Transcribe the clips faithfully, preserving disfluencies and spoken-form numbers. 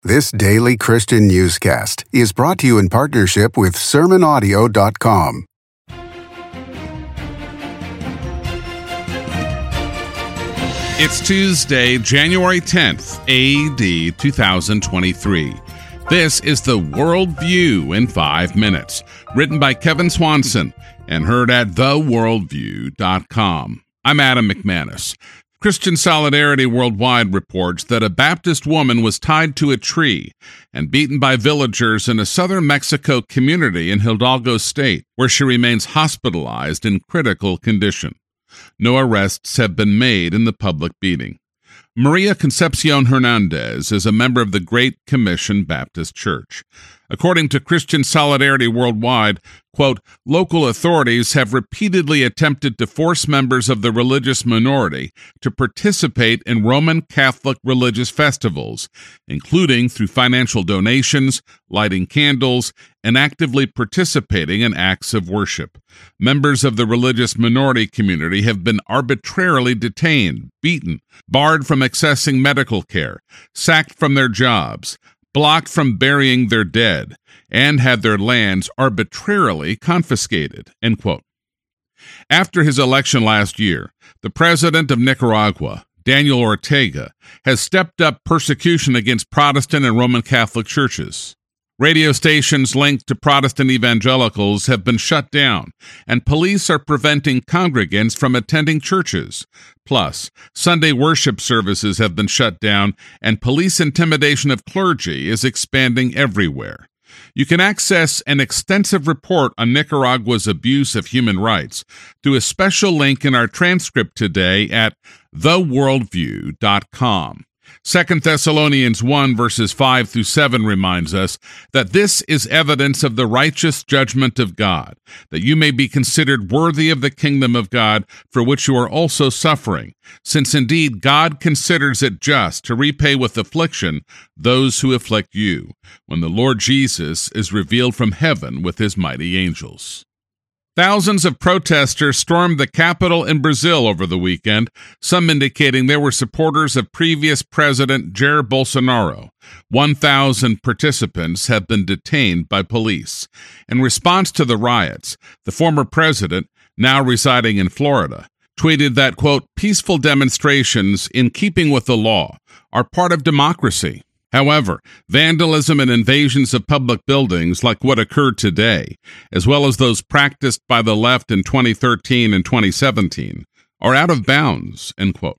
This daily Christian newscast is brought to you in partnership with sermon audio dot com. It's Tuesday, January tenth, A D two thousand twenty-three. This is the Worldview in five minutes, written by Kevin Swanson and heard at the worldview dot com. I'm Adam McManus. Christian Solidarity Worldwide reports that a Baptist woman was tied to a tree and beaten by villagers in a southern Mexico community in Hidalgo State, where she remains hospitalized in critical condition. No arrests have been made in the public beating. Maria Concepcion Hernandez is a member of the Great Commission Baptist Church. According to Christian Solidarity Worldwide, quote, local authorities have repeatedly attempted to force members of the religious minority to participate in Roman Catholic religious festivals, including through financial donations, lighting candles, and actively participating in acts of worship. Members of the religious minority community have been arbitrarily detained, beaten, barred from accessing medical care, sacked from their jobs, blocked from burying their dead, and had their lands arbitrarily confiscated, end quote. After his election last year, the president of Nicaragua, Daniel Ortega, has stepped up persecution against Protestant and Roman Catholic churches. Radio stations linked to Protestant evangelicals have been shut down, and police are preventing congregants from attending churches. Plus, Sunday worship services have been shut down, and police intimidation of clergy is expanding everywhere. You can access an extensive report on Nicaragua's abuse of human rights through a special link in our transcript today at the worldview dot com. Second Thessalonians one, verses five through seven reminds us that this is evidence of the righteous judgment of God, that you may be considered worthy of the kingdom of God, for which you are also suffering, since indeed God considers it just to repay with affliction those who afflict you, when the Lord Jesus is revealed from heaven with his mighty angels. Thousands of protesters stormed the Capitol in Brazil over the weekend, some indicating they were supporters of previous President Jair Bolsonaro. one thousand participants have been detained by police. In response to the riots, the former president, now residing in Florida, tweeted that, quote, peaceful demonstrations in keeping with the law are part of democracy. However, vandalism and invasions of public buildings like what occurred today, as well as those practiced by the left in twenty thirteen and twenty seventeen, are out of bounds, end quote.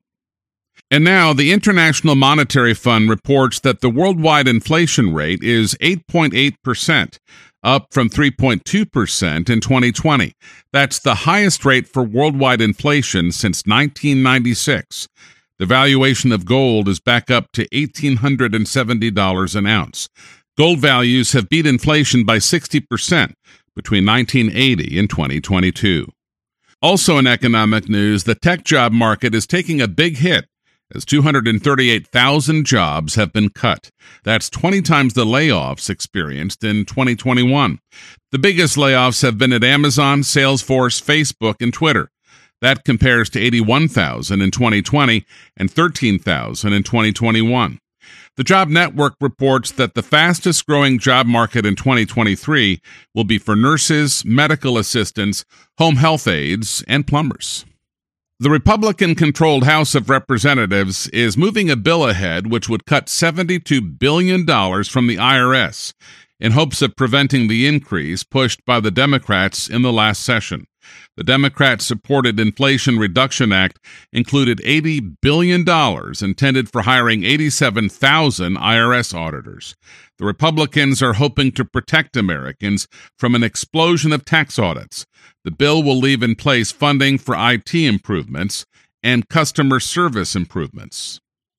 And now, the International Monetary Fund reports that the worldwide inflation rate is eight point eight percent, up from three point two percent in twenty twenty. That's the highest rate for worldwide inflation since nineteen ninety-six. The valuation of gold is back up to one thousand eight hundred seventy dollars an ounce. Gold values have beat inflation by sixty percent between nineteen eighty and twenty twenty-two. Also in economic news, the tech job market is taking a big hit as two hundred thirty-eight thousand jobs have been cut. That's twenty times the layoffs experienced in twenty twenty-one. The biggest layoffs have been at Amazon, Salesforce, Facebook, and Twitter. That compares to eighty-one thousand in twenty twenty and thirteen thousand in twenty twenty-one. The Job Network reports that the fastest-growing job market in twenty twenty-three will be for nurses, medical assistants, home health aides, and plumbers. The Republican-controlled House of Representatives is moving a bill ahead which would cut seventy-two billion dollars from the I R S in hopes of preventing the increase pushed by the Democrats in the last session. The Democrat-supported Inflation Reduction Act included eighty billion dollars intended for hiring eighty-seven thousand I R S auditors. The Republicans are hoping to protect Americans from an explosion of tax audits. The bill will leave in place funding for I T improvements and customer service improvements.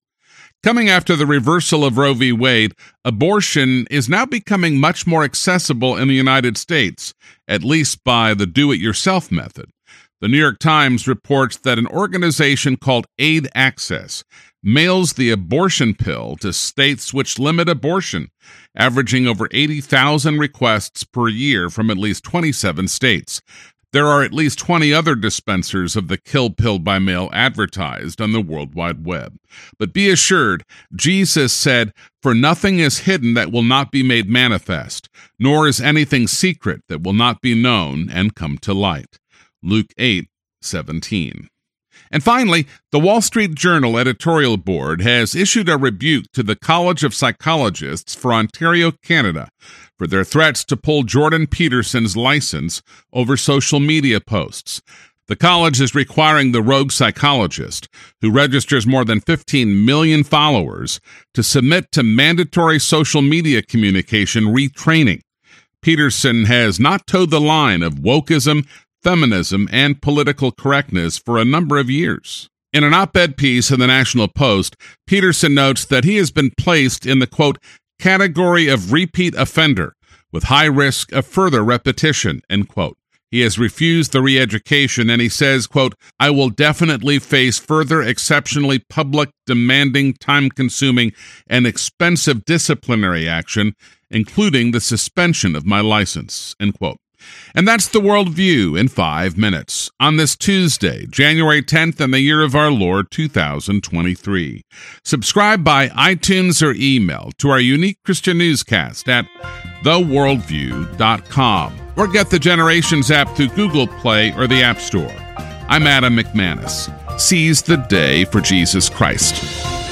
Coming after the reversal of Roe v. Wade, abortion is now becoming much more accessible in the United States, at least by the do-it-yourself method. The New York Times reports that an organization called Aid Access mails the abortion pill to states which limit abortion, averaging over eighty thousand requests per year from at least twenty-seven states. There are at least twenty other dispensers of the kill pill by mail advertised on the World Wide Web. But be assured, Jesus said, "For nothing is hidden that will not be made manifest, nor is anything secret that will not be known and come to light." Luke eight seventeen. And finally, the Wall Street Journal editorial board has issued a rebuke to the College of Psychologists for Ontario, Canada, for their threats to pull Jordan Peterson's license over social media posts. The college is requiring the rogue psychologist, who registers more than fifteen million followers, to submit to mandatory social media communication retraining. Peterson has not towed the line of wokeism, feminism, and political correctness for a number of years. In an op-ed piece in the National Post, Peterson notes that he has been placed in the, quote, category of repeat offender with high risk of further repetition, end quote. He has refused the re-education, and he says, quote, "I will definitely face further exceptionally public, demanding, time-consuming, and expensive disciplinary action, including the suspension of my license," end quote. And that's the Worldview in five minutes on this Tuesday, January tenth, in the year of our Lord, two thousand twenty-three. Subscribe by iTunes or email to our unique Christian newscast at the worldview dot com or get the Generations app through Google Play or the App Store. I'm Adam McManus. Seize the day for Jesus Christ.